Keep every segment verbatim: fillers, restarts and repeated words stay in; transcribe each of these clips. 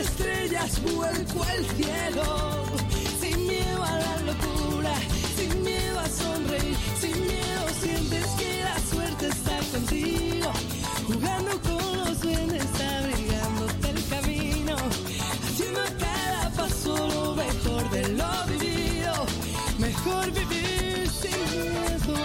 estrellas vuelco al cielo, sin miedo a la locura, sin miedo a sonreír, sin miedo sientes que la suerte está contigo, jugando con los duendes, abrigándote el camino, haciendo cada paso lo mejor de lo vivido, mejor vivir sin miedo.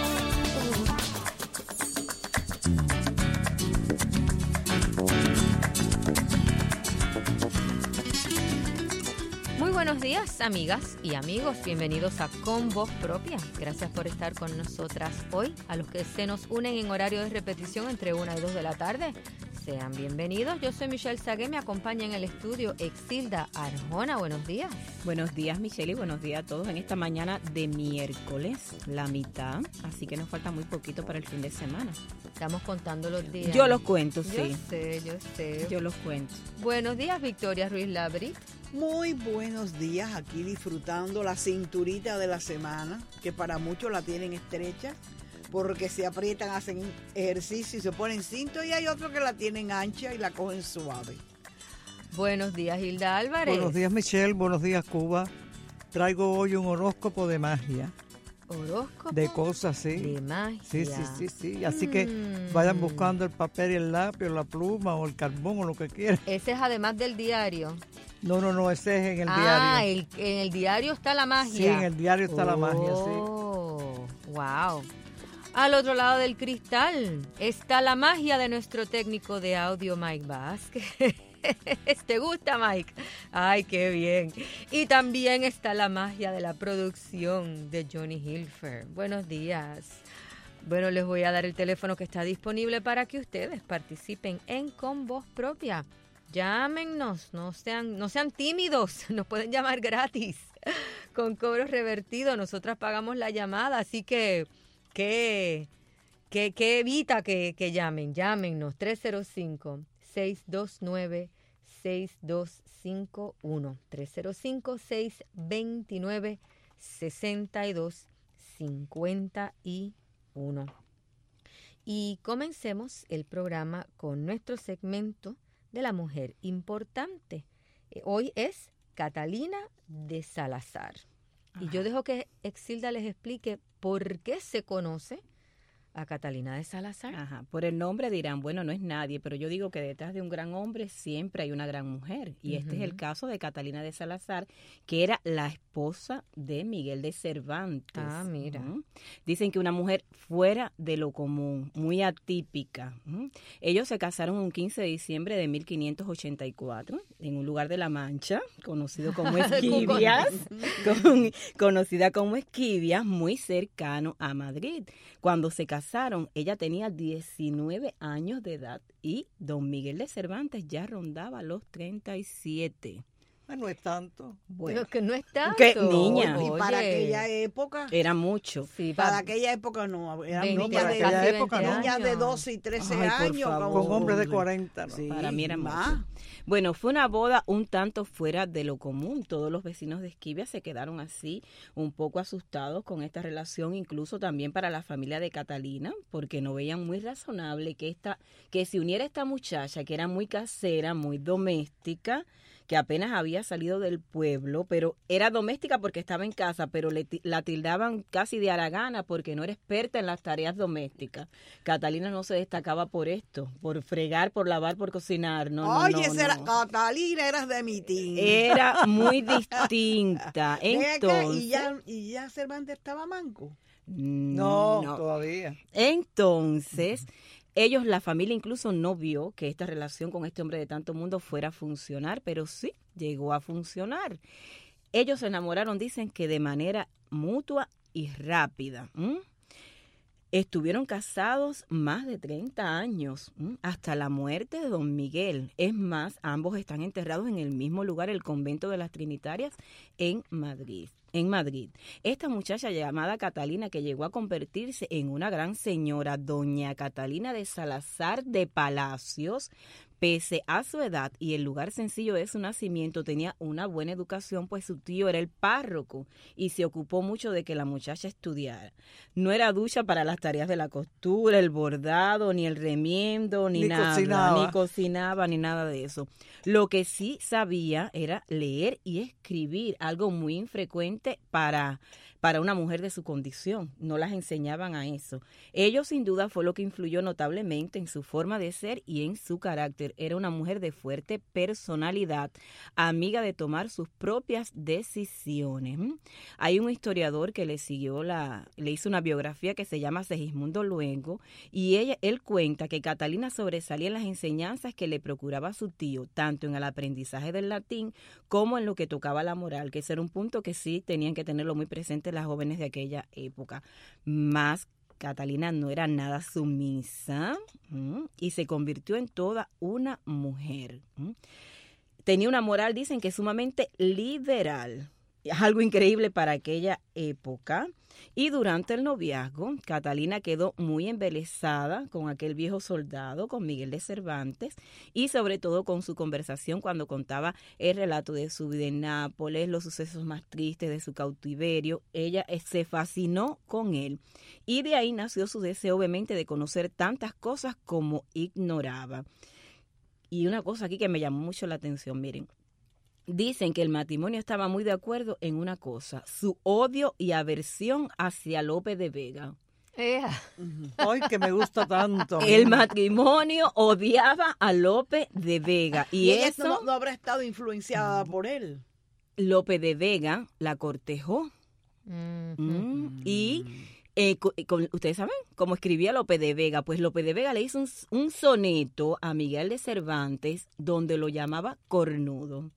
Muy buenos días, amigas y amigos. Bienvenidos a Con Voz Propia. Gracias por estar con nosotras hoy. A los que se nos unen en horario de repetición entre una y dos de la tarde, sean bienvenidos. Yo soy Michelle Sagué, me acompaña en el estudio Exilda Arjona. Buenos días. Buenos días, Michelle, y buenos días a todos en esta mañana de miércoles, la mitad. Así que nos falta muy poquito para el fin de semana. Estamos contando los días. Yo los cuento, yo sí. Yo sé, yo sé. Yo los cuento. Buenos días, Victoria Ruiz Labri. Muy buenos días, aquí disfrutando la cinturita de la semana, que para muchos la tienen estrecha, porque se aprietan, hacen ejercicio y se ponen cinto, y hay otros que la tienen ancha y la cogen suave. Buenos días, Hilda Álvarez. Buenos días, Michelle. Buenos días, Cuba. Traigo hoy un horóscopo de magia. ¿Horóscopo? De cosas, sí. De magia. Sí, sí, sí, sí. Así mm. que vayan buscando el papel y el lápiz, o la pluma, o el carbón, o lo que quieran. Ese es además del diario. No, no, no, ese es en el ah, diario. Ah, en el diario está la magia. Sí, en el diario está oh, la magia, sí. Wow. Al otro lado del cristal está la magia de nuestro técnico de audio, Mike Vázquez. ¿Te gusta, Mike? Ay, qué bien. Y también está la magia de la producción de Johnny Hilfer. Buenos días. Bueno, les voy a dar el teléfono que está disponible para que ustedes participen en Con Voz Propia. Llámennos, no sean, no sean tímidos, nos pueden llamar gratis, con cobro revertido, nosotras pagamos la llamada, así que, que, que, que evita que, que llamen, llámennos, tres cero cinco, seis dos nueve, seis dos cinco uno, tres cero cinco, seis dos nueve, seis dos cinco uno. Y comencemos el programa con nuestro segmento de la mujer importante. Hoy es Catalina de Salazar. Ajá. Y yo dejo que Exilda les explique por qué se conoce a Catalina de Salazar. Ajá, por el nombre dirán, bueno, no es nadie, pero yo digo que detrás de un gran hombre siempre hay una gran mujer. Y uh-huh. este es el caso de Catalina de Salazar, que era la esposa de Miguel de Cervantes. Ah, mira. Uh-huh. Dicen que una mujer fuera de lo común, muy atípica. Uh-huh. Ellos se casaron un quince de diciembre de mil quinientos ochenta y cuatro en un lugar de La Mancha, conocido como Esquivias, con, conocida como Esquivias, muy cercano a Madrid. Cuando se casaron, ella tenía diecinueve años de edad y don Miguel de Cervantes ya rondaba los treinta y siete. Ah, no es tanto. Bueno, que no es tanto. ¿Qué niña? Y para aquella época. Era mucho. Sí, para, para aquella época no. Eran veinte, niñas, para de, aquella época, no. niñas de doce y trece Ay, años. Con hombres de cuarenta. ¿no? Sí, para mí era más. Bueno, fue una boda un tanto fuera de lo común. Todos los vecinos de Esquivia se quedaron así un poco asustados con esta relación, incluso también para la familia de Catalina, porque no veían muy razonable que esta, que se uniera esta muchacha que era muy casera, muy doméstica, que apenas había salido del pueblo, pero era doméstica porque estaba en casa, pero le, la tildaban casi de haragana porque no era experta en las tareas domésticas. Catalina no se destacaba por esto, por fregar, por lavar, por cocinar. No, Oye, no, no, no. Era, Catalina eras de mi team. Era muy distinta. Entonces, ¿Y ya, ¿Y ya Cervantes estaba manco? No, no, todavía. Entonces, ellos, la familia incluso no vio que esta relación con este hombre de tanto mundo fuera a funcionar, pero sí llegó a funcionar. Ellos se enamoraron, dicen que de manera mutua y rápida. ¿Mm? Estuvieron casados más de treinta años, ¿m? hasta la muerte de don Miguel. Es más, ambos están enterrados en el mismo lugar, el convento de las Trinitarias, en Madrid. En Madrid. Esta muchacha llamada Catalina, que llegó a convertirse en una gran señora, doña Catalina de Salazar de Palacios, pese a su edad y el lugar sencillo de su nacimiento, tenía una buena educación, pues su tío era el párroco y se ocupó mucho de que la muchacha estudiara. No era ducha para las tareas de la costura, el bordado, ni el remiendo, ni, Ni nada, cocinaba. ni cocinaba, ni nada de eso. Lo que sí sabía era leer y escribir, algo muy infrecuente para... para una mujer de su condición, no las enseñaban a eso. Ello sin duda fue lo que influyó notablemente en su forma de ser y en su carácter. Era una mujer de fuerte personalidad, amiga de tomar sus propias decisiones. Hay un historiador que le siguió la, le hizo una biografía que se llama Segismundo Luengo, y ella, él cuenta que Catalina sobresalía en las enseñanzas que le procuraba su tío, tanto en el aprendizaje del latín como en lo que tocaba la moral, que ese era un punto que sí tenían que tenerlo muy presente las jóvenes de aquella época. Más Catalina no era nada sumisa, ¿m? y se convirtió en toda una mujer. ¿m? Tenía una moral, dicen que sumamente liberal. Es algo increíble para aquella época. Y durante el noviazgo, Catalina quedó muy embelesada con aquel viejo soldado, con Miguel de Cervantes, y sobre todo con su conversación cuando contaba el relato de su vida en Nápoles, los sucesos más tristes de su cautiverio. Ella se fascinó con él. Y de ahí nació su deseo, obviamente, de conocer tantas cosas como ignoraba. Y una cosa aquí que me llamó mucho la atención, miren. Dicen que el matrimonio estaba muy de acuerdo en una cosa, su odio y aversión hacia Lope de Vega. Ea. Ay, que me gusta tanto. El matrimonio odiaba a Lope de Vega. Y, Y ella eso, no, no habrá estado influenciada por él. Lope de Vega la cortejó. Mm. Mm, Y eh, co- con- ustedes saben cómo escribía Lope de Vega. Pues Lope de Vega le hizo un, un soneto a Miguel de Cervantes donde lo llamaba cornudo.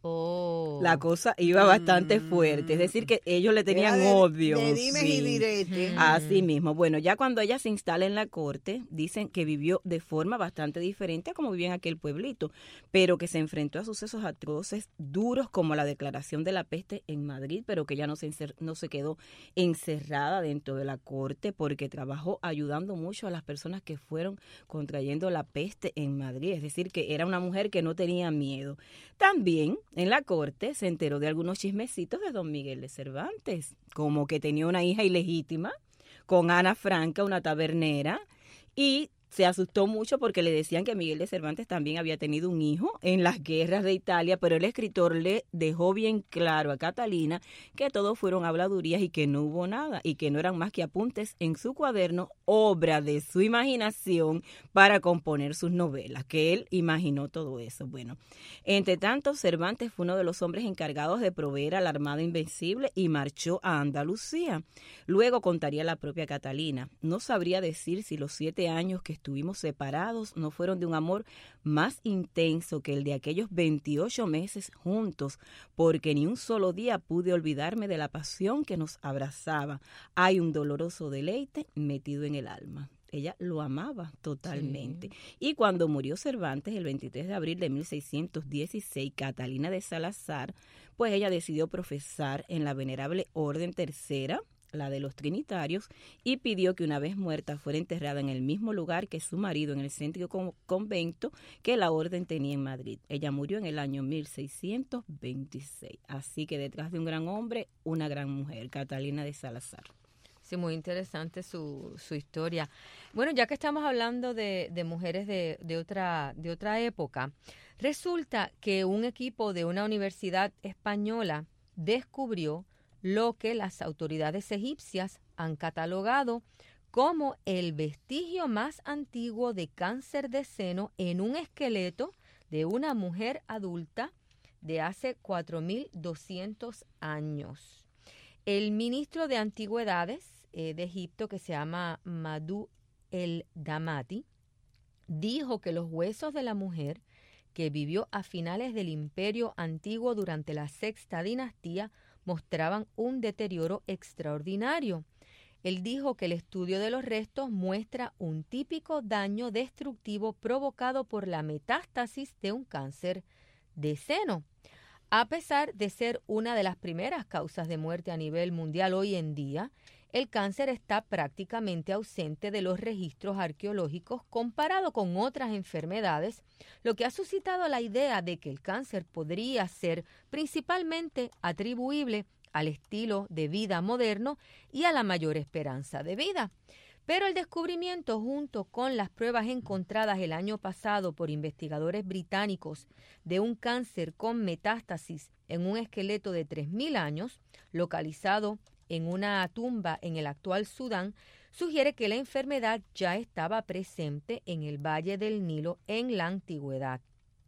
Oh. La cosa iba bastante fuerte, es decir, que ellos le tenían Era de- odio. De dimes sí. y diretes. Así mismo. Bueno, ya cuando ella se instala en la corte, dicen que vivió de forma bastante diferente a como vivía en aquel pueblito, pero que se enfrentó a sucesos atroces, duros, como la declaración de la peste en Madrid, pero que ella no se, encer- no se quedó encerrada dentro de la corte, porque trabajó ayudando mucho a las personas que fueron contrayendo la peste en Madrid. Es decir, que era una mujer que no tenía miedo. También en la corte se enteró de algunos chismecitos de don Miguel de Cervantes, como que tenía una hija ilegítima con Ana Franca, una tabernera, y se asustó mucho porque le decían que Miguel de Cervantes también había tenido un hijo en las guerras de Italia, pero el escritor le dejó bien claro a Catalina que todos fueron habladurías y que no hubo nada, y que no eran más que apuntes en su cuaderno, obra de su imaginación para componer sus novelas, que él imaginó todo eso. Bueno, entre tanto, Cervantes fue uno de los hombres encargados de proveer a la Armada Invencible y marchó a Andalucía. Luego contaría la propia Catalina. No sabría decir si los siete años que estuvimos separados no fueron de un amor más intenso que el de aquellos veintiocho meses juntos, porque ni un solo día pude olvidarme de la pasión que nos abrazaba. Hay un doloroso deleite metido en el alma. Ella lo amaba totalmente. Sí. Y cuando murió Cervantes, el veintitrés de abril de mil seiscientos dieciséis, Catalina de Salazar, pues ella decidió profesar en la Venerable Orden Tercera, la de los Trinitarios, y pidió que una vez muerta fuera enterrada en el mismo lugar que su marido, en el céntrico convento que la orden tenía en Madrid. Ella murió en el año mil seiscientos veintiséis. Así que detrás de un gran hombre, una gran mujer, Catalina de Salazar. Sí, muy interesante su, su historia. Bueno, ya que estamos hablando de, de mujeres de, de, otra, de otra época, resulta que un equipo de una universidad española descubrió lo que las autoridades egipcias han catalogado como el vestigio más antiguo de cáncer de seno en un esqueleto de una mujer adulta de hace cuatro mil doscientos años. El ministro de Antigüedades eh, de Egipto, que se llama Madhu el Damati, dijo que los huesos de la mujer que vivió a finales del Imperio Antiguo durante la Sexta Dinastía mostraban un deterioro extraordinario. Él dijo que el estudio de los restos muestra un típico daño destructivo provocado por la metástasis de un cáncer de seno. A pesar de ser una de las primeras causas de muerte a nivel mundial hoy en día, el cáncer está prácticamente ausente de los registros arqueológicos comparado con otras enfermedades, lo que ha suscitado la idea de que el cáncer podría ser principalmente atribuible al estilo de vida moderno y a la mayor esperanza de vida. Pero el descubrimiento, junto con las pruebas encontradas el año pasado por investigadores británicos de un cáncer con metástasis en un esqueleto de tres mil años, localizado en una tumba en el actual Sudán, sugiere que la enfermedad ya estaba presente en el Valle del Nilo en la antigüedad.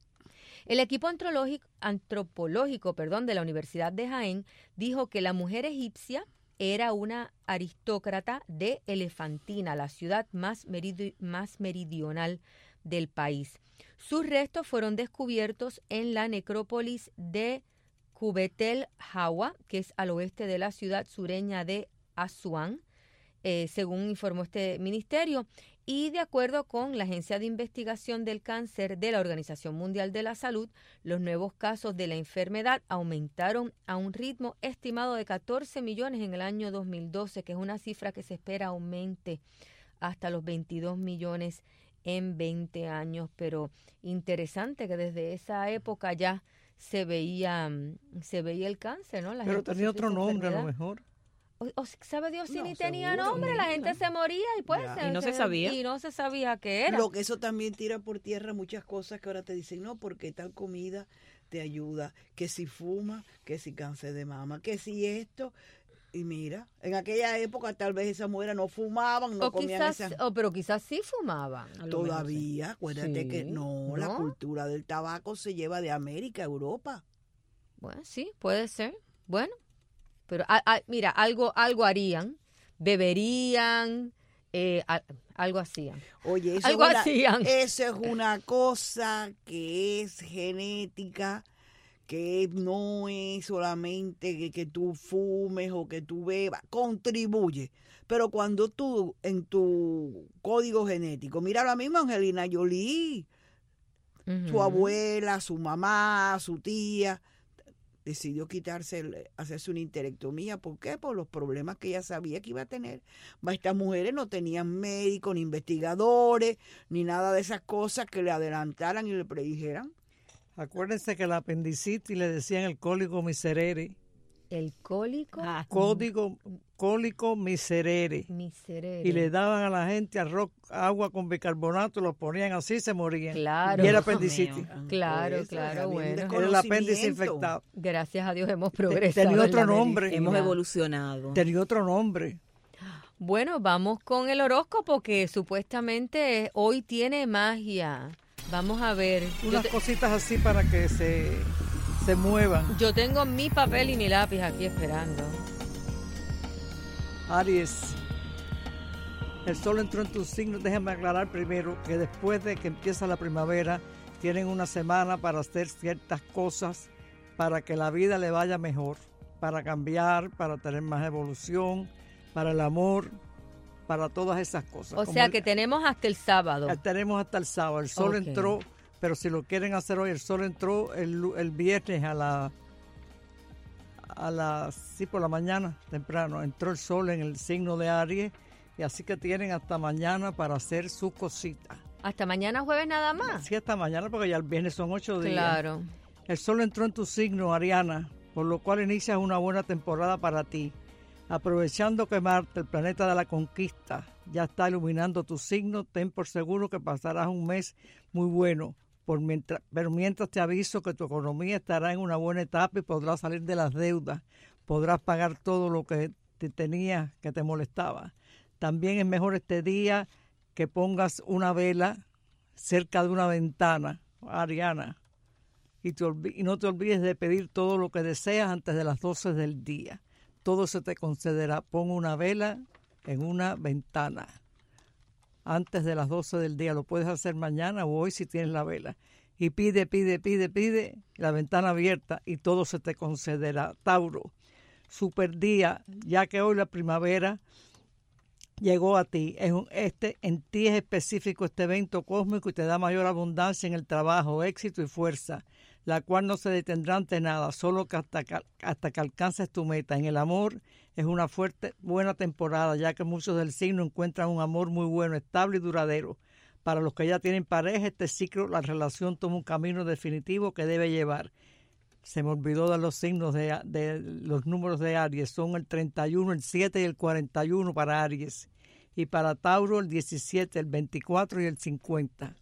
El equipo antropológico, antropológico perdón, de la Universidad de Jaén dijo que la mujer egipcia era una aristócrata de Elefantina, la ciudad más, meridi- más meridional del país. Sus restos fueron descubiertos en la necrópolis de Kubetel Hawa, que es al oeste de la ciudad sureña de Asuán, eh, según informó este ministerio. Y de acuerdo con la Agencia de Investigación del Cáncer de la Organización Mundial de la Salud, los nuevos casos de la enfermedad aumentaron a un ritmo estimado de catorce millones en el año dos mil doce, que es una cifra que se espera aumente hasta los veintidós millones en veinte años. Pero interesante que desde esa época ya se veía se veía el cáncer, ¿no? La Pero gente tenía sufría otro esa nombre a lo enfermedad. mejor. O, o sabe Dios si No, ni tenía seguro, nombre, la gente se moría y pues Ya. se- Y no se se- sabía. y no se sabía qué era. Lo que eso también tira por tierra muchas cosas que ahora te dicen, no, porque tal comida te ayuda, que si fuma, que si cáncer de mama, que si esto. Y mira, en aquella época tal vez esas mujeres no fumaban, no o comían quizás, esas... o, pero quizás sí fumaban. A lo mejor, Todavía, acuérdate Sí, que no, la ¿no? cultura del tabaco se lleva de América a Europa. Bueno, sí, puede ser. Bueno, pero a- a- mira, algo algo harían, beberían, eh, a- algo hacían. Oye, eso, Algo es una, hacían. eso es una cosa que es genética, que no es solamente que, que tú fumes o que tú bebas, contribuye. Pero cuando tú, en tu código genético, mira la misma Angelina Jolie, su Ujú. abuela, su mamá, su tía, decidió quitarse, el- hacerse una histerectomía. ¿Por qué? Por los problemas que ella sabía que iba a tener. Va, estas mujeres no tenían médicos, ni investigadores, ni nada de esas cosas que le adelantaran y le predijeran. Acuérdense que la apendicitis le decían el cólico miserere. El cólico Ah, Código, cólico miserere. miserere. Y le daban a la gente arroz, agua con bicarbonato, lo ponían así, se morían. Claro. Y era Dios apendicitis. mío. Claro, Pues, claro, había un bueno. Era el apéndice desconocimiento. infectado. Gracias a Dios hemos Te- progresado. Tenía en otro la nombre. medicina. Hemos evolucionado. Tenía otro nombre. Bueno, vamos con el horóscopo que supuestamente hoy tiene magia. Vamos a ver. Yo, Unas te- cositas así para que se, se muevan. yo tengo mi papel y mi lápiz aquí esperando. Aries, el sol entró en tu signo. Déjame aclarar primero que después de que empieza la primavera, tienen una semana para hacer ciertas cosas para que la vida le vaya mejor, para cambiar, para tener más evolución, para el amor, para todas esas cosas. O Como sea el- que tenemos hasta el sábado. Ya tenemos hasta el sábado. El sol Ok. entró, pero si lo quieren hacer hoy, el sol entró el, lu- el viernes a la a las sí por la mañana temprano. Entró el sol en el signo de Aries y así que tienen hasta mañana para hacer sus cositas. Hasta mañana jueves nada más. Sí, hasta mañana porque ya el viernes son ocho días. Claro. El sol entró en tu signo, Ariana, por lo cual inicias una buena temporada para ti. Aprovechando que Marte, el planeta de la conquista, ya está iluminando tu signo, ten por seguro que pasarás un mes muy bueno. Por mientras, pero mientras te aviso que tu economía estará en una buena etapa y podrás salir de las deudas. Podrás pagar todo lo que te tenías que te molestaba. También es mejor este día que pongas una vela cerca de una ventana, Ariana. Y, te olvi- y no te olvides de pedir todo lo que deseas antes de las doce del día. Todo se te concederá. Pon una vela en una ventana antes de las doce del día. Lo puedes hacer mañana o hoy si tienes la vela. Y pide, pide, pide, pide, la ventana abierta y todo se te concederá. Tauro, super día, ya que hoy la primavera llegó a ti. Es un, este, en ti es específico este evento cósmico y te da mayor abundancia en el trabajo, éxito y fuerza. la cual no se detendrá ante nada, solo que hasta, que hasta que alcances tu meta. En el amor es una fuerte, buena temporada, ya que muchos del signo encuentran un amor muy bueno, estable y duradero. Para los que ya tienen pareja, este ciclo, la relación toma un camino definitivo que debe llevar. Se me olvidó de los signos de, de los números de Aries, son el treinta y uno, el siete y el cuarenta y uno para Aries. Y para Tauro el diecisiete, el veinticuatro y el cincuenta.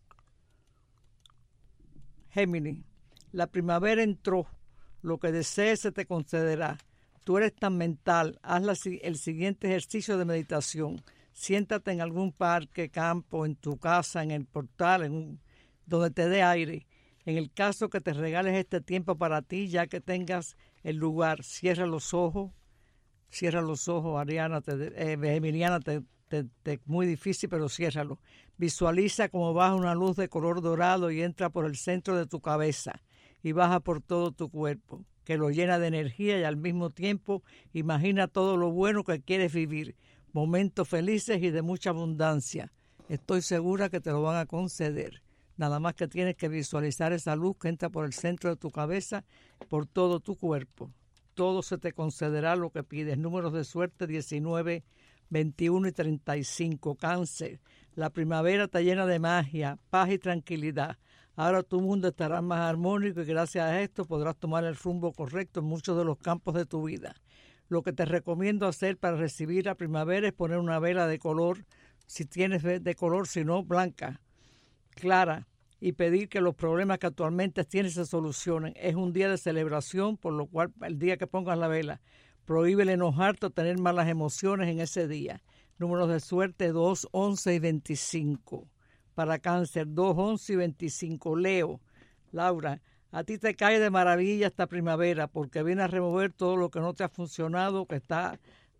Géminis, la primavera entró, lo que desees se te concederá. Tú eres tan mental, haz la, el siguiente ejercicio de meditación. Siéntate en algún parque, campo, en tu casa, en el portal, en un, donde te dé aire. En el caso que te regales este tiempo para ti, ya que tengas el lugar, cierra los ojos, cierra los ojos, Ariana, te, eh, Emiliana, te, te, te, muy difícil, pero ciérralo. Visualiza cómo baja una luz de color dorado y entra por el centro de tu cabeza y baja por todo tu cuerpo, que lo llena de energía y al mismo tiempo imagina todo lo bueno que quieres vivir, momentos felices y de mucha abundancia. Estoy segura que te lo van a conceder. Nada más que tienes que visualizar esa luz que entra por el centro de tu cabeza, por todo tu cuerpo. Todo se te concederá lo que pides. Números de suerte diecinueve, veintiuno y treinta y cinco. Cáncer. La primavera está llena de magia, paz y tranquilidad. Ahora tu mundo estará más armónico y gracias a esto podrás tomar el rumbo correcto en muchos de los campos de tu vida. Lo que te recomiendo hacer para recibir la primavera es poner una vela de color, si tienes de color, si no, blanca, clara, y pedir que los problemas que actualmente tienes se solucionen. Es un día de celebración, por lo cual el día que pongas la vela, prohíbe el enojarte o tener malas emociones en ese día. Números de suerte dos, once y veinticinco. Para Cáncer, dos, once y veinticinco. Leo, Laura, a ti te cae de maravilla esta primavera porque viene a remover todo lo que no te ha funcionado, que está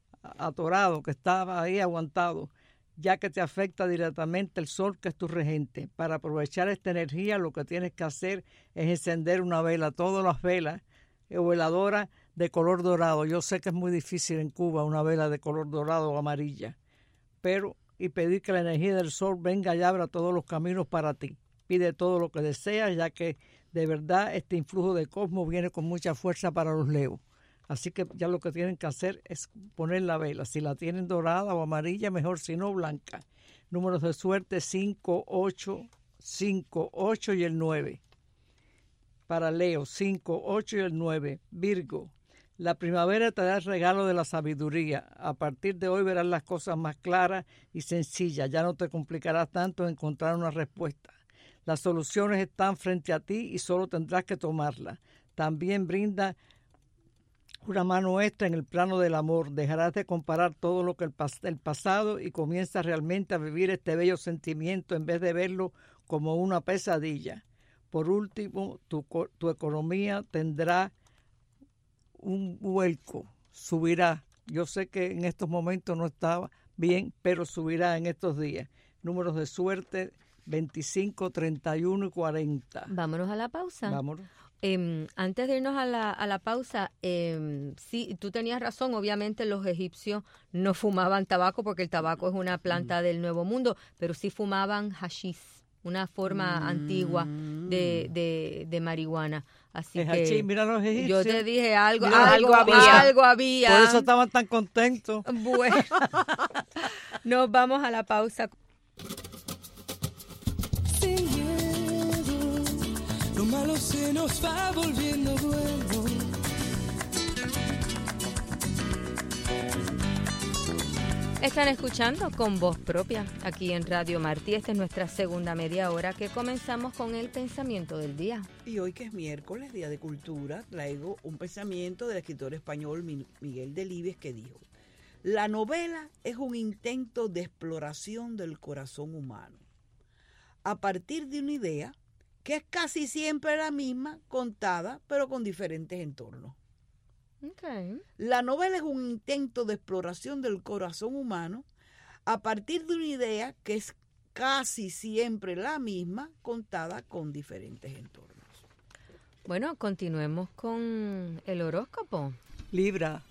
atorado, que está ahí aguantado, ya que te afecta directamente el sol, que es tu regente. Para aprovechar esta energía, lo que tienes que hacer es encender una vela, todas las velas o veladoras de color dorado. Yo sé que es muy difícil en Cuba una vela de color dorado o amarilla, pero y pedir que la energía del sol venga y abra todos los caminos para ti. Pide todo lo que deseas, ya que de verdad este influjo de cosmos viene con mucha fuerza para los leos. Así que ya lo que tienen que hacer es poner la vela. Si la tienen dorada o amarilla, mejor, si no, blanca. Números de suerte cinco, ocho, cinco, ocho y el nueve. Para Leo, cinco, ocho y el nueve. Virgo, la primavera te da el regalo de la sabiduría. A partir de hoy verás las cosas más claras y sencillas. Ya no te complicarás tanto en encontrar una respuesta. Las soluciones están frente a ti y solo tendrás que tomarlas. También brinda una mano extra en el plano del amor. Dejarás de comparar todo lo que el, pas- el pasado y comienzas realmente a vivir este bello sentimiento en vez de verlo como una pesadilla. Por último, tu, tu economía tendrá un vuelco, subirá. Yo sé que en estos momentos no estaba bien, pero subirá en estos días. Números de suerte veinticinco, treinta y uno y cuarenta. Vámonos a la pausa. Vámonos. Eh, antes de irnos a la, a la pausa, eh, sí, tú tenías razón, obviamente los egipcios no fumaban tabaco porque el tabaco es una planta mm. del Nuevo Mundo, pero sí fumaban hashish, una forma mm. antigua de, de, de marihuana. Así el que hachís, mira los egipcios. Yo te dije algo, Mira, algo, algo había. Algo había. Por eso estaban tan contentos. Bueno, nos vamos a la pausa. Lo malo se nos va volviendo bueno. Están escuchando Con Voz Propia aquí en Radio Martí. Esta es nuestra segunda media hora que comenzamos con el pensamiento del día. Y hoy que es miércoles, Día de Cultura, traigo un pensamiento del escritor español Miguel Delibes que dijo: la novela es un intento de exploración del corazón humano a partir de una idea que es casi siempre la misma, contada, pero con diferentes entornos. Okay. La novela es un intento de exploración del corazón humano a partir de una idea que es casi siempre la misma, contada con diferentes entornos. Bueno, continuemos con el horóscopo. Libra.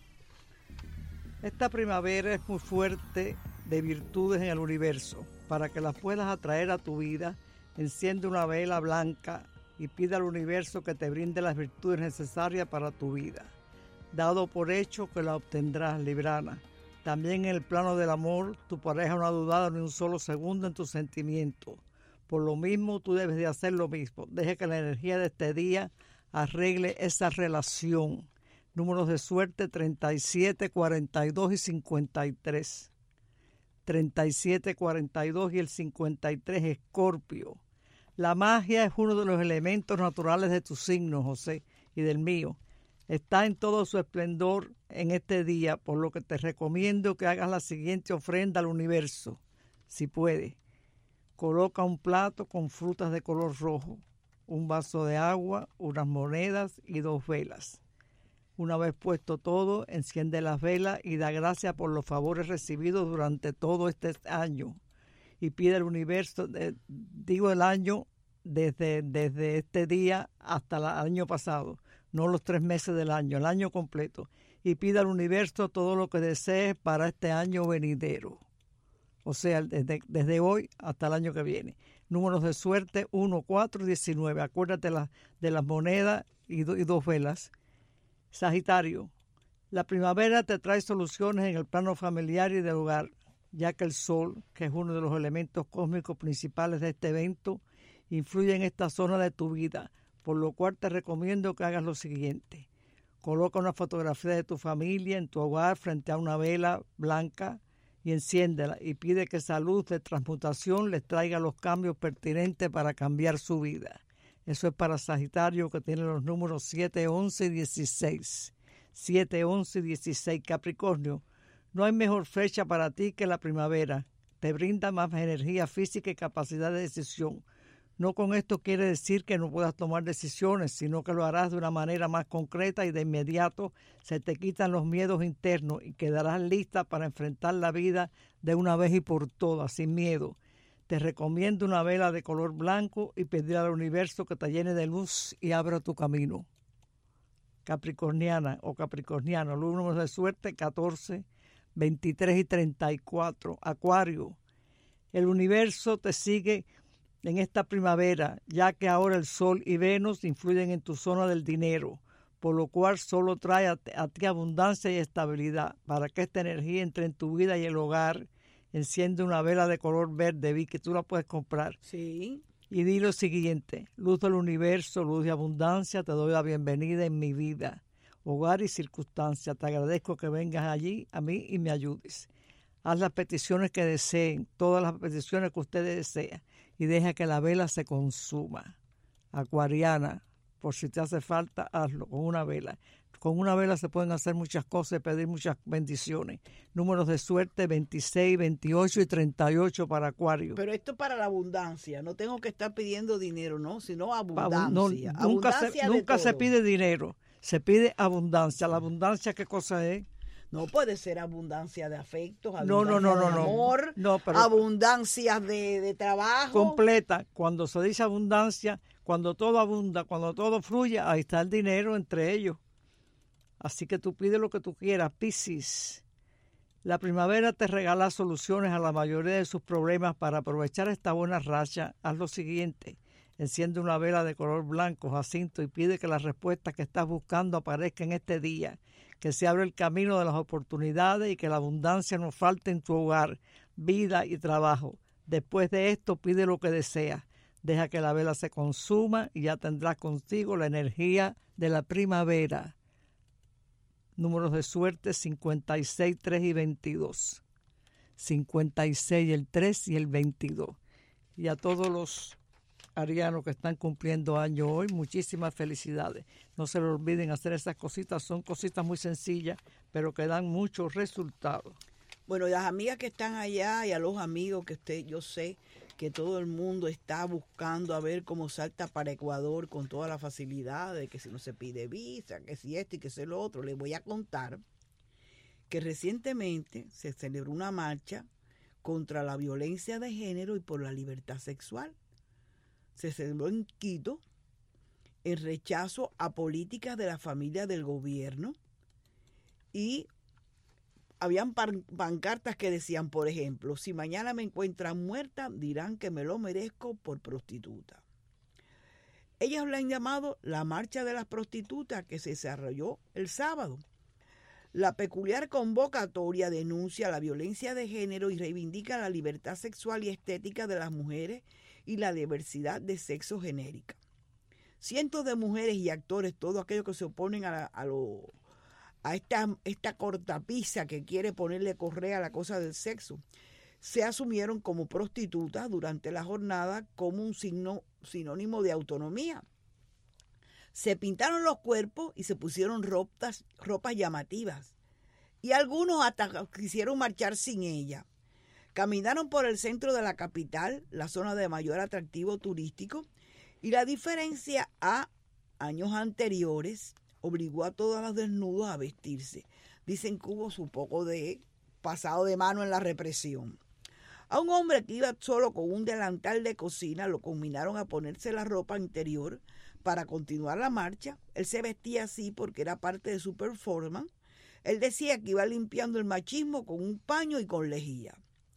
Esta primavera es muy fuerte de virtudes en el universo. Para que las puedas atraer a tu vida, enciende una vela blanca y pide al universo que te brinde las virtudes necesarias para tu vida. Dado por hecho que la obtendrás, Librana. También en el plano del amor, tu pareja no ha dudado ni un solo segundo en tus sentimientos. Por lo mismo, tú debes de hacer lo mismo. Deja que la energía de este día arregle esa relación. Números de suerte treinta y siete, cuarenta y dos y cincuenta y tres. treinta y siete, cuarenta y dos y el cincuenta y tres, Escorpio. La magia es uno de los elementos naturales de tu signo, José, y del mío. Está en todo su esplendor en este día, por lo que te recomiendo que hagas la siguiente ofrenda al universo, si puedes. Coloca un plato con frutas de color rojo, un vaso de agua, unas monedas y dos velas. Una vez puesto todo, enciende las velas y da gracias por los favores recibidos durante todo este año. Y pide al universo, eh, digo el año, desde, desde este día hasta el año pasado, no los tres meses del año, el año completo. Y pide al universo todo lo que desees para este año venidero. O sea, desde, desde hoy hasta el año que viene. Números de suerte uno, cuatro y diecinueve. Acuérdate la, de las monedas y, do, y dos velas. Sagitario, la primavera te trae soluciones en el plano familiar y del hogar, ya que el sol, que es uno de los elementos cósmicos principales de este evento, influye en esta zona de tu vida, por lo cual te recomiendo que hagas lo siguiente. Coloca una fotografía de tu familia en tu hogar frente a una vela blanca y enciéndela y pide que esa luz de transmutación les traiga los cambios pertinentes para cambiar su vida. Eso es para Sagitario, que tiene los números siete, once y dieciséis. siete, once y dieciséis. Capricornio, no hay mejor fecha para ti que la primavera. Te brinda más energía física y capacidad de decisión. No con esto quiere decir que no puedas tomar decisiones, sino que lo harás de una manera más concreta y de inmediato se te quitan los miedos internos y quedarás lista para enfrentar la vida de una vez y por todas, sin miedo. Te recomiendo una vela de color blanco y pedir al universo que te llene de luz y abra tu camino. Capricorniana o capricorniano, los números de suerte catorce, veintitrés y treinta y cuatro. Acuario, el universo te sigue en esta primavera, ya que ahora el Sol y Venus influyen en tu zona del dinero, por lo cual solo trae a, a ti abundancia y estabilidad. Para que esta energía entre en tu vida y el hogar, enciende una vela de color verde, vi que tú la puedes comprar. Sí. Y di lo siguiente: luz del universo, luz de abundancia, te doy la bienvenida en mi vida, hogar y circunstancia. Te agradezco que vengas allí a mí y me ayudes. Haz las peticiones que deseen, todas las peticiones que ustedes desean, y deja que la vela se consuma. Acuariana, por si te hace falta, hazlo con una vela. Con una vela se pueden hacer muchas cosas y pedir muchas bendiciones. Números de suerte veintiséis, veintiocho y treinta y ocho para Acuario. Pero esto es para la abundancia. No tengo que estar pidiendo dinero, ¿no? Sino abundancia. No, nunca abundancia se, nunca se pide dinero. Se pide abundancia. ¿La abundancia qué cosa es? No puede ser abundancia de afectos, abundancia no, no, no, no, de amor, no, pero abundancia de, de trabajo. Completa. Cuando se dice abundancia, cuando todo abunda, cuando todo fluye, ahí está el dinero entre ellos. Así que tú pides lo que tú quieras. Piscis, la primavera te regala soluciones a la mayoría de sus problemas. Para aprovechar esta buena racha, haz lo siguiente: enciende una vela de color blanco, jacinto, y pide que las respuestas que estás buscando aparezcan en este día, que se abra el camino de las oportunidades y que la abundancia no falte en tu hogar, vida y trabajo. Después de esto, pide lo que deseas. Deja que la vela se consuma y ya tendrás contigo la energía de la primavera. Números de suerte cincuenta y seis, tres y veintidós. cincuenta y seis, el tres y el veintidós. Y a todos los arianos que están cumpliendo año hoy, muchísimas felicidades. No se le olviden hacer esas cositas, son cositas muy sencillas, pero que dan muchos resultados. Bueno, y las amigas que están allá y a los amigos que usted, yo sé que todo el mundo está buscando a ver cómo salta para Ecuador con toda la facilidad de que si no se pide visa, que si esto y que si lo otro. Les voy a contar que recientemente se celebró una marcha contra la violencia de género y por la libertad sexual. Se celebró en Quito en rechazo a políticas de la familia del gobierno y habían pan, pancartas que decían, por ejemplo, si mañana me encuentran muerta, dirán que me lo merezco por prostituta. Ellos la han llamado la Marcha de las Prostitutas, que se desarrolló el sábado. La peculiar convocatoria denuncia la violencia de género y reivindica la libertad sexual y estética de las mujeres y la diversidad de sexo genérica. Cientos de mujeres y actores, todos aquellos que se oponen a, la, a, lo, a esta, esta cortapisa que quiere ponerle correa a la cosa del sexo, se asumieron como prostitutas durante la jornada como un signo, sinónimo de autonomía. Se pintaron los cuerpos y se pusieron ropas, ropas llamativas. Y algunos hasta quisieron marchar sin ella. Caminaron por el centro de la capital, la zona de mayor atractivo turístico, y la diferencia a años anteriores obligó a todos los desnudos a vestirse. Dicen que hubo su poco de pasado de mano en la represión. A un hombre que iba solo con un delantal de cocina lo combinaron a ponerse la ropa interior para continuar la marcha. Él se vestía así porque era parte de su performance. Él decía que iba limpiando el machismo con un paño y con lejía.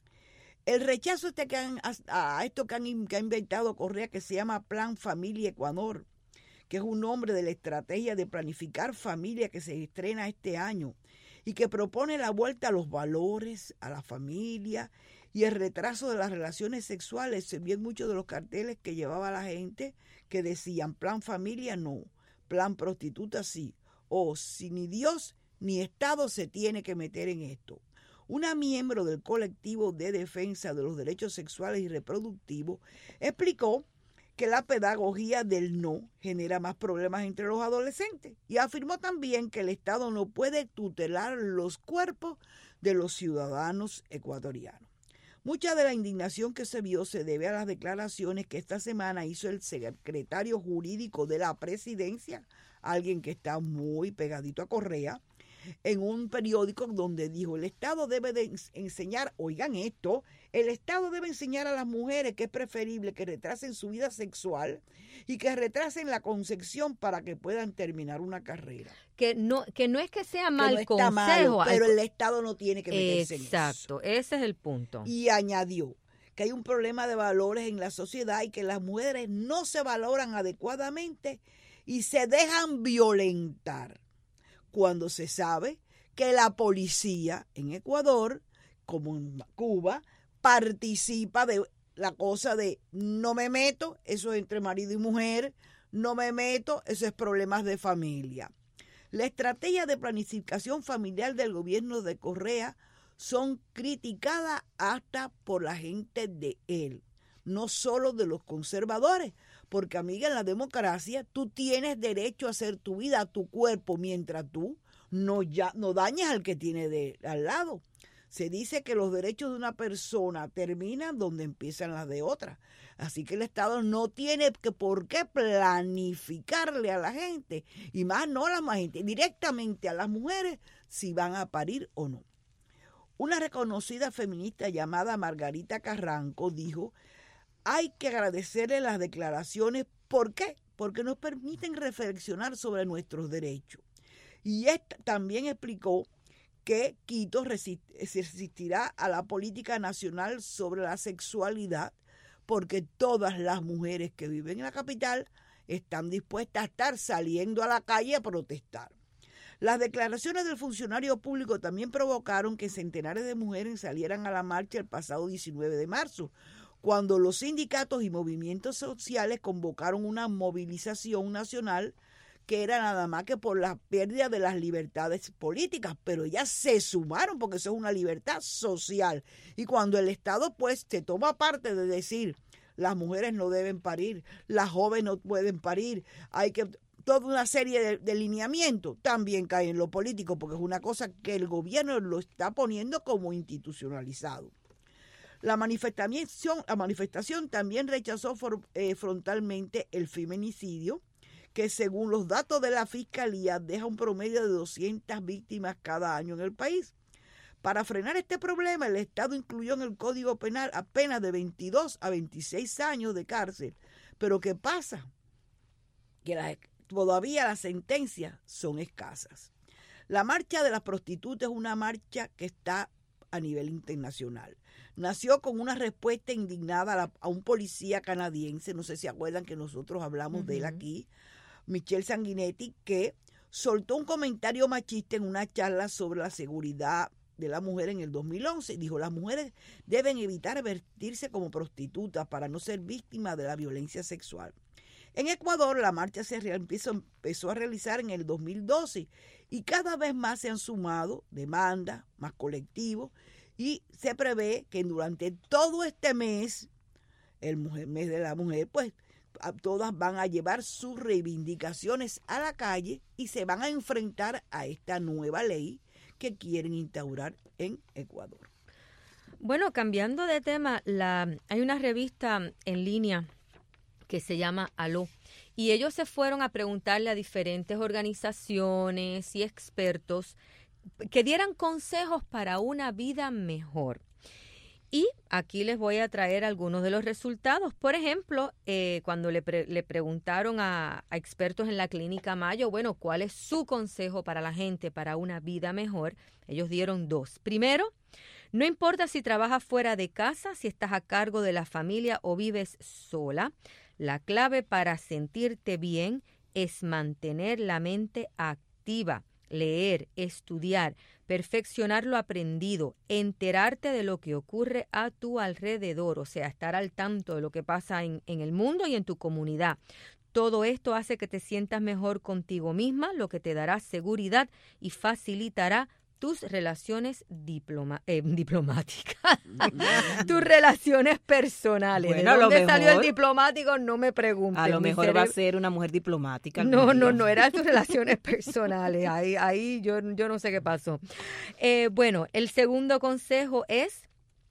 El rechazo este que han, a esto que, han, que ha inventado Correa, que se llama Plan Familia Ecuador, que es un nombre de la estrategia de planificar familia que se estrena este año y que propone la vuelta a los valores, a la familia y el retraso de las relaciones sexuales. Se vio en muchos de los carteles que llevaba la gente que decían Plan Familia no, Plan Prostituta sí, o si ni Dios ni Estado se tiene que meter en esto. Una miembro del colectivo de defensa de los derechos sexuales y reproductivos explicó que la pedagogía del no genera más problemas entre los adolescentes y afirmó también que el Estado no puede tutelar los cuerpos de los ciudadanos ecuatorianos. Mucha de la indignación que se vio se debe a las declaraciones que esta semana hizo el secretario jurídico de la presidencia, alguien que está muy pegadito a Correa, en un periódico donde dijo: el Estado debe de enseñar, oigan esto, el Estado debe enseñar a las mujeres que es preferible que retrasen su vida sexual y que retrasen la concepción para que puedan terminar una carrera. Que no, que no es que sea mal que no consejo. Malo, pero el Estado no tiene que meterse en eso. Exacto, ese es el punto. Y añadió que hay un problema de valores en la sociedad y que las mujeres no se valoran adecuadamente y se dejan violentar, cuando se sabe que la policía en Ecuador, como en Cuba, participa de la cosa de no me meto, eso es entre marido y mujer, no me meto, eso es problemas de familia. La estrategia de planificación familiar del gobierno de Correa son criticadas hasta por la gente de él, no solo de los conservadores, porque, amiga, en la democracia tú tienes derecho a hacer tu vida, a tu cuerpo, mientras tú no, ya, no dañes al que tiene de, al lado. Se dice que los derechos de una persona terminan donde empiezan las de otra. Así que el Estado no tiene que, por qué planificarle a la gente, y más no a la más gente, directamente a las mujeres, si van a parir o no. Una reconocida feminista llamada Margarita Carranco dijo: hay que agradecerle las declaraciones. ¿Por qué? Porque nos permiten reflexionar sobre nuestros derechos. Y esta también explicó que Quito resist, resistirá a la política nacional sobre la sexualidad, porque todas las mujeres que viven en la capital están dispuestas a estar saliendo a la calle a protestar. Las declaraciones del funcionario público también provocaron que centenares de mujeres salieran a la marcha el pasado diecinueve de marzo, cuando los sindicatos y movimientos sociales convocaron una movilización nacional que era nada más que por la pérdida de las libertades políticas, pero ellas se sumaron porque eso es una libertad social. Y cuando el Estado pues se toma parte de decir las mujeres no deben parir, las jóvenes no pueden parir, hay que toda una serie de, de lineamientos, también cae en lo político, porque es una cosa que el gobierno lo está poniendo como institucionalizado. La manifestación, la manifestación también rechazó for, eh, frontalmente el feminicidio, que según los datos de la Fiscalía deja un promedio de doscientas víctimas cada año en el país. Para frenar este problema, el Estado incluyó en el Código Penal a penas de veintidós a veintiséis años de cárcel. Pero ¿qué pasa? Que la, todavía las sentencias son escasas. La marcha de las prostitutas es una marcha que está a nivel internacional. Nació con una respuesta indignada a, la, a un policía canadiense, no sé si acuerdan que nosotros hablamos uh-huh. de él aquí, Michel Sanguinetti, que soltó un comentario machista en una charla sobre la seguridad de la mujer en el dos mil once. Dijo, las mujeres deben evitar vestirse como prostitutas para no ser víctimas de la violencia sexual. En Ecuador, la marcha se empezó, empezó a realizar en el dos mil doce y cada vez más se han sumado demandas, más colectivos, y se prevé que durante todo este mes, el mes de la mujer, pues todas van a llevar sus reivindicaciones a la calle y se van a enfrentar a esta nueva ley que quieren instaurar en Ecuador. Bueno, cambiando de tema, la, hay una revista en línea que se llama Aló, y ellos se fueron a preguntarle a diferentes organizaciones y expertos que dieran consejos para una vida mejor. Y aquí les voy a traer algunos de los resultados. Por ejemplo, eh, cuando le, pre- le preguntaron a, a expertos en la Clínica Mayo, bueno, ¿cuál es su consejo para la gente para una vida mejor? Ellos dieron dos. Primero, no importa si trabajas fuera de casa, si estás a cargo de la familia o vives sola, la clave para sentirte bien es mantener la mente activa, leer, estudiar, perfeccionar lo aprendido, enterarte de lo que ocurre a tu alrededor, o sea, estar al tanto de lo que pasa en, en el mundo y en tu comunidad. Todo esto hace que te sientas mejor contigo misma, lo que te dará seguridad y facilitará tus relaciones diploma, eh, diplomáticas, tus relaciones personales. Bueno, ¿De dónde a lo salió el mejor, diplomático? No me pregunten. A lo Mi mejor cerebro... va a ser una mujer diplomática. No, no, día. no, eran tus relaciones personales. Ahí, ahí yo, yo no sé qué pasó. Eh, bueno, el segundo consejo es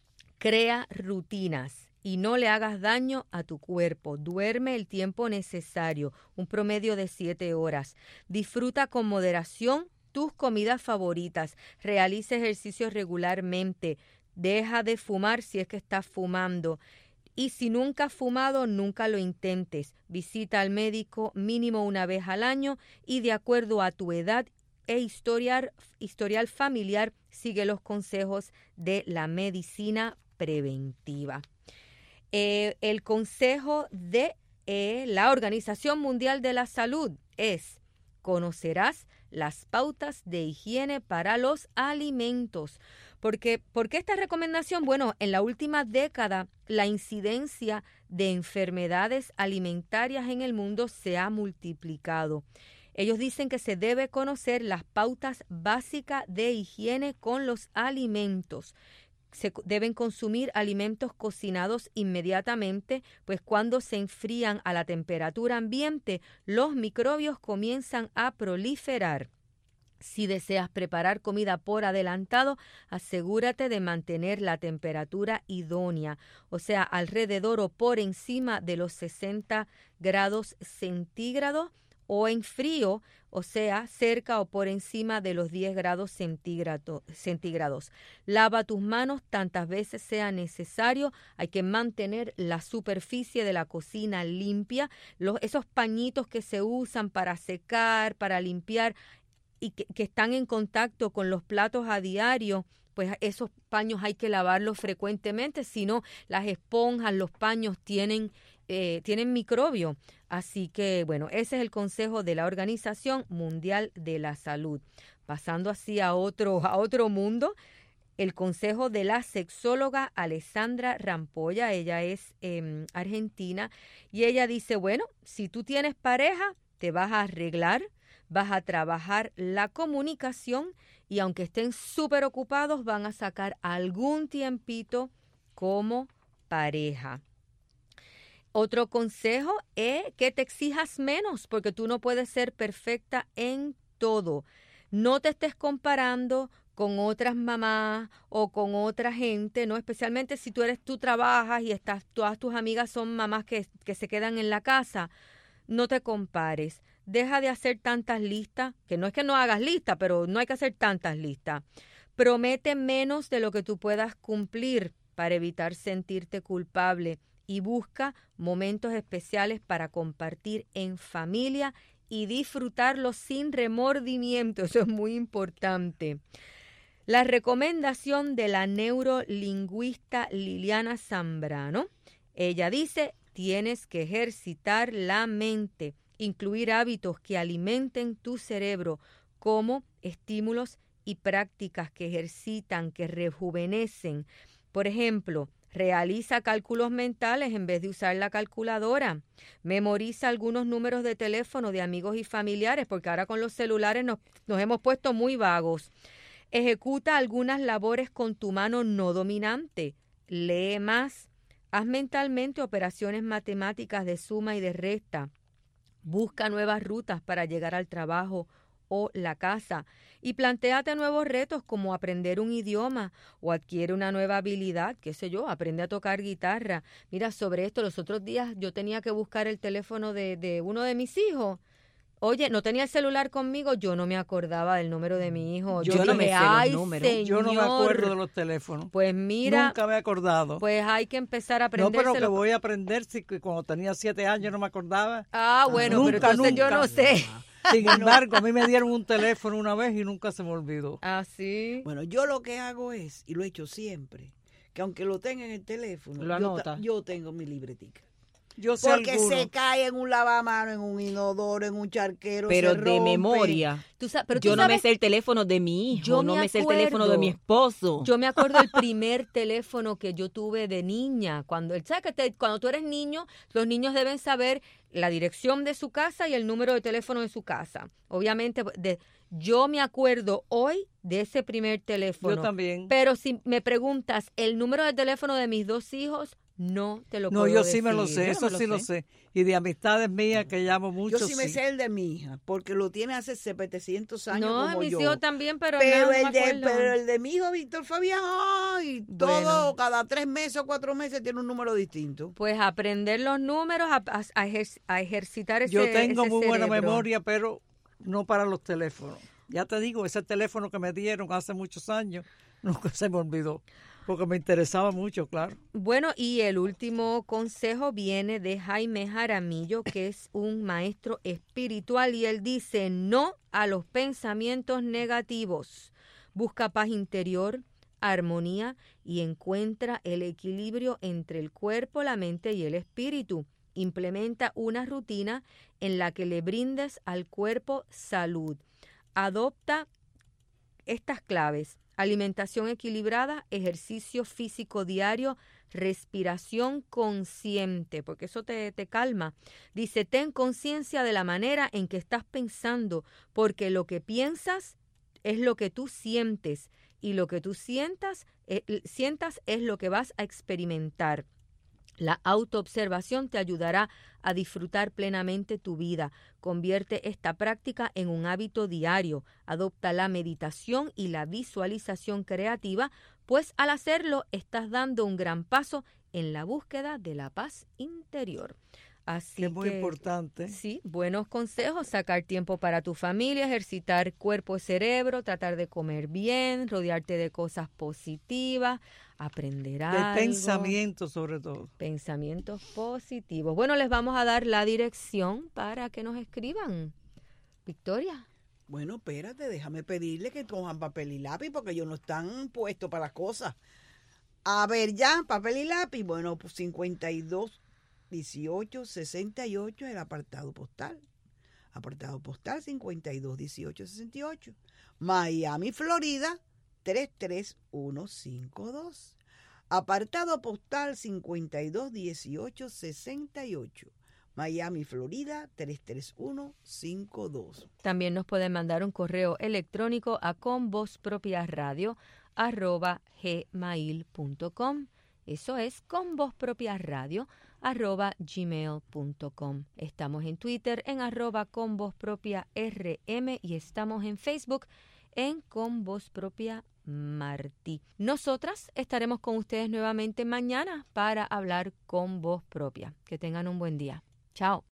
crea rutinas y no le hagas daño a tu cuerpo. Duerme el tiempo necesario, un promedio de siete horas. Disfruta con moderación tus comidas favoritas, realiza ejercicio regularmente, deja de fumar si es que estás fumando y si nunca has fumado, nunca lo intentes. Visita al médico mínimo una vez al año y de acuerdo a tu edad e historial, historial familiar, sigue los consejos de la medicina preventiva. Eh, el consejo de eh, la Organización Mundial de la Salud es: conocerás las pautas de higiene para los alimentos. Porque, ¿por qué esta recomendación? Bueno, en la última década la incidencia de enfermedades alimentarias en el mundo se ha multiplicado. Ellos dicen que se debe conocer las pautas básicas de higiene con los alimentos. Se deben consumir alimentos cocinados inmediatamente, pues cuando se enfrían a la temperatura ambiente, los microbios comienzan a proliferar. Si deseas preparar comida por adelantado, asegúrate de mantener la temperatura idónea, o sea, alrededor o por encima de los sesenta grados centígrados, o en frío, o sea, cerca o por encima de los diez grados centígrados. Lava tus manos tantas veces sea necesario. Hay que mantener la superficie de la cocina limpia. Los, esos pañitos que se usan para secar, para limpiar y que, que están en contacto con los platos a diario, pues esos paños hay que lavarlos frecuentemente, si no las esponjas, los paños tienen Eh, tienen microbio. Así que, bueno, ese es el consejo de la Organización Mundial de la Salud. Pasando así a otro, a otro mundo, el consejo de la sexóloga Alessandra Rampolla, ella es eh, argentina, y ella dice, bueno, si tú tienes pareja, te vas a arreglar, vas a trabajar la comunicación y aunque estén súper ocupados, van a sacar algún tiempito como pareja. Otro consejo es que te exijas menos, porque tú no puedes ser perfecta en todo. No te estés comparando con otras mamás o con otra gente, ¿no? Especialmente si tú eres, tú trabajas y estás, todas tus amigas son mamás que, que se quedan en la casa. No te compares. Deja de hacer tantas listas, que no es que no hagas listas, pero no hay que hacer tantas listas. Promete menos de lo que tú puedas cumplir para evitar sentirte culpable. Y busca momentos especiales para compartir en familia y disfrutarlos sin remordimiento. Eso es muy importante. La recomendación de la neurolingüista Liliana Zambrano, ella dice, tienes que ejercitar la mente, incluir hábitos que alimenten tu cerebro, como estímulos y prácticas que ejercitan, que rejuvenecen. Por ejemplo, realiza cálculos mentales en vez de usar la calculadora. Memoriza algunos números de teléfono de amigos y familiares, porque ahora con los celulares nos, nos hemos puesto muy vagos. Ejecuta algunas labores con tu mano no dominante. Lee más. Haz mentalmente operaciones matemáticas de suma y de resta. Busca nuevas rutas para llegar al trabajo o la casa y plantéate nuevos retos como aprender un idioma o adquiere una nueva habilidad, qué sé yo, aprende a tocar guitarra. Mira, sobre esto, los otros días yo tenía que buscar el teléfono de, de uno de mis hijos. Oye, no tenía el celular conmigo, yo no me acordaba del número de mi hijo. Yo, yo no dije, me sé ay, los números. señor. Yo no me acuerdo de los teléfonos. Pues mira. Nunca me he acordado. Pues hay que empezar a aprender. No, pero que voy a aprender si cuando tenía siete años no me acordaba. Ah, bueno, nunca, pero entonces nunca. yo no sé. Sin embargo, a mí me dieron un teléfono una vez y nunca se me olvidó. Ah, sí. Bueno, yo lo que hago es, y lo he hecho siempre, que aunque lo tenga en el teléfono, Lo yo, anota. yo tengo mi libretica. Yo sé Porque alguno. se cae en un lavamano, en un inodoro, en un charquero, Pero se de rompe. memoria. Tú sa- pero tú Yo no me sabes, sé el teléfono de mi hijo, Yo no me me sé el teléfono de acuerdo. mi esposo. yo me acuerdo el primer teléfono que yo tuve de niña. Cuando, ¿sabes que te- cuando tú eres niño, los niños deben saber la dirección de su casa y el número de teléfono de su casa. Obviamente, de, yo me acuerdo hoy de ese primer teléfono. Yo también. Pero si me preguntas el número de teléfono de mis dos hijos, no te lo No, puedo yo decir. sí me lo sé, Yo eso me lo sí lo sé. Y de amistades mías que llamo mucho, Yo sí me sé el de mi hija, porque lo tiene hace setecientos años No, como mis yo. hijos también, pero, Pero, nada, no el me de, acuerdo. pero el de mi hijo Víctor Fabián, ay, Bueno. todo, cada tres meses o cuatro meses tiene un número distinto. Pues aprender los números, a, a- a ejer- a ejercitar ese Yo tengo ese muy buena cerebro. memoria, pero no para los teléfonos. Ya te digo, ese teléfono que me dieron hace muchos años, nunca se me olvidó, porque me interesaba mucho, claro. Bueno, y el último consejo viene de Jaime Jaramillo, que es un maestro espiritual, y él dice no a los pensamientos negativos. Busca paz interior, armonía y encuentra el equilibrio entre el cuerpo, la mente y el espíritu. Implementa una rutina en la que le brindes al cuerpo salud. Adopta estas claves: alimentación equilibrada, ejercicio físico diario, respiración consciente, porque eso te, te calma. Dice, ten conciencia de la manera en que estás pensando, porque lo que piensas es lo que tú sientes, y lo que tú sientas, eh, sientas es lo que vas a experimentar. La autoobservación te ayudará a disfrutar plenamente tu vida. Convierte esta práctica en un hábito diario. Adopta la meditación y la visualización creativa, pues al hacerlo estás dando un gran paso en la búsqueda de la paz interior. Así Que es muy que, importante. Sí, buenos consejos: sacar tiempo para tu familia, ejercitar cuerpo y cerebro, tratar de comer bien, rodearte de cosas positivas, aprender De algo. pensamiento sobre todo. Pensamientos positivos. Bueno, les vamos a dar la dirección para que nos escriban. Victoria. Bueno, espérate, déjame pedirle que cojan papel y lápiz, porque ellos no están puestos para las cosas. A ver, ya, papel y lápiz. Bueno, pues cincuenta y dos dieciocho sesenta y ocho es el apartado postal. Apartado postal cincuenta y dos dieciocho sesenta y ocho. Miami, Florida, tres tres uno cinco dos. Apartado postal cincuenta y dos dieciocho sesenta y ocho. Miami, Florida, tres tres uno cinco dos. También nos pueden mandar un correo electrónico a convozpropiaradio arroba gmail punto com. Eso es convozpropiaradio arroba gmail punto com. Estamos en Twitter en arroba convozpropiarm y estamos en Facebook en Con Voz Propia Martí. Nosotras estaremos con ustedes nuevamente mañana para hablar con voz propia. Que tengan un buen día. Chao.